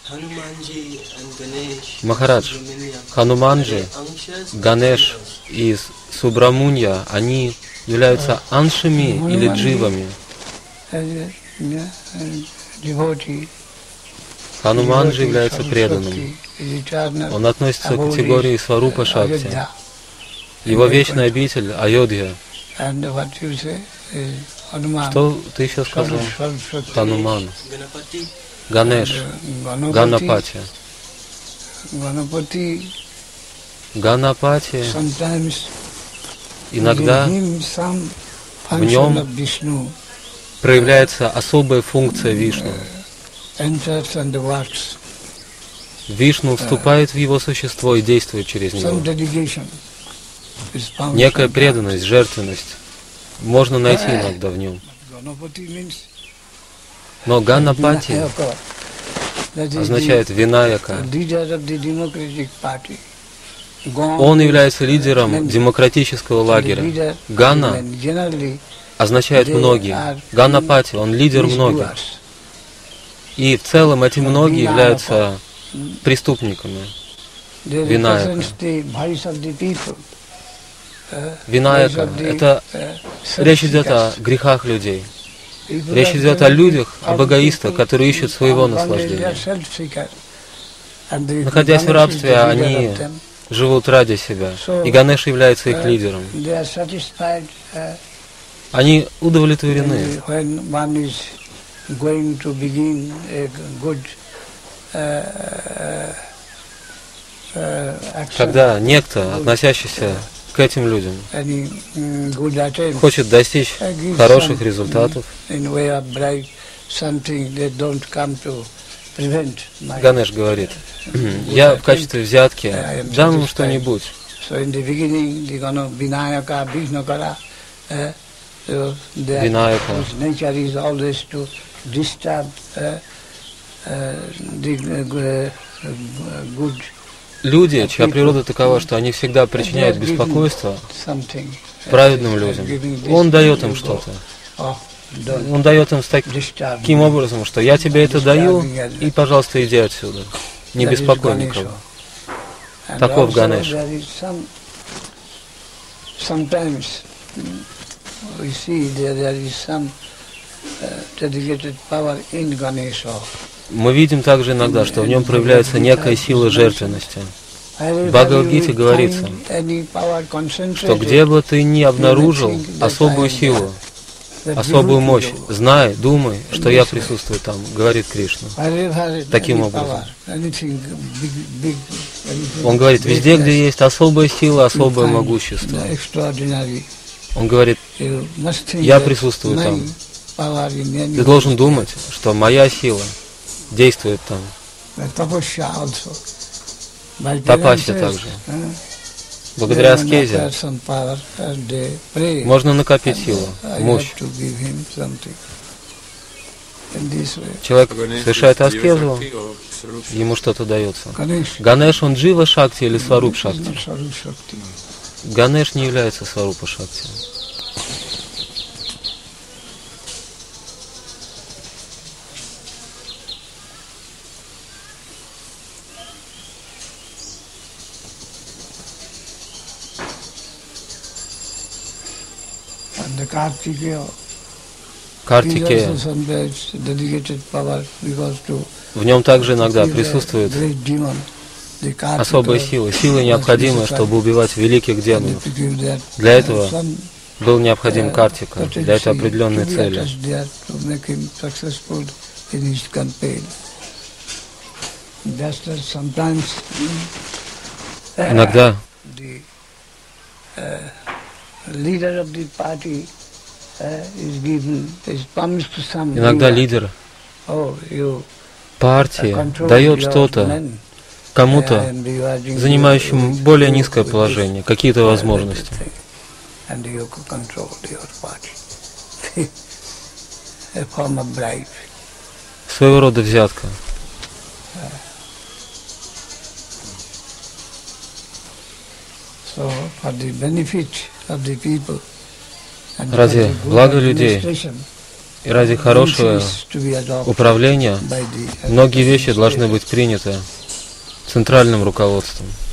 Махарадж, Хануманджи, Ганеш и Субрамунья, они являются аншами или дживами. Хануманджи является преданным. Он относится к категории Сварупа Шакти. Его вечная обитель Айодхья. Что ты еще сказал? Хануман, Ганеш, Ганапати. Ганапати, иногда в нем проявляется особая функция Вишну. Вишну вступает в его существо и действует через него. Некая преданность, жертвенность можно найти иногда в нем. Но Ганапати означает Винаяка. Он является лидером демократического лагеря. Гана означает многие. Ганапати, он лидер многих. И в целом эти многие являются преступниками. Винаяка. Винаяка — это речь идет о грехах людей. Речь идет о людях, об эгоистах, которые ищут своего наслаждения. Находясь в рабстве, они живут ради себя. И Ганеш является их лидером. Они удовлетворены. Когда некто, относящийся к этим людям, хочет достичь хороших результатов, Ганеш говорит: я в качестве взятки дам ему что-нибудь. Винаяка. Люди, чья природа такова, что они всегда причиняют беспокойство праведным людям, он дает им что-то. Он дает им таким образом, что я тебе это даю, и, пожалуйста, иди отсюда. Не беспокой никого. Таков Ганеш. Мы видим также иногда, что в нем проявляется некая сила жертвенности. В Бхагавад-гите говорится, что где бы ты ни обнаружил особую силу, особую мощь, знай, думай, что я присутствую там, говорит Кришна. Таким образом. Он говорит, везде, где есть особая сила, особое могущество. Он говорит, я присутствую там. Ты должен думать, что моя сила действует там. Тапасия также. Благодаря аскезе можно накопить силу, мощь. Человек совершает аскезу, ему что-то дается. Ганеш, он джива шакти или сваруп шакти? Ганеш не является сварупа шакти. Картикея. В нем также иногда присутствует особая сила. Сила необходимая, чтобы убивать великих демонов. Для этого был необходим Картика, для этой определенной цели. Иногда лидер партии дает что-то кому-то, занимающему более низкое положение, какие-то возможности. Своего рода взятка. Ради блага людей И ради хорошего управления многие вещи должны быть приняты центральным руководством.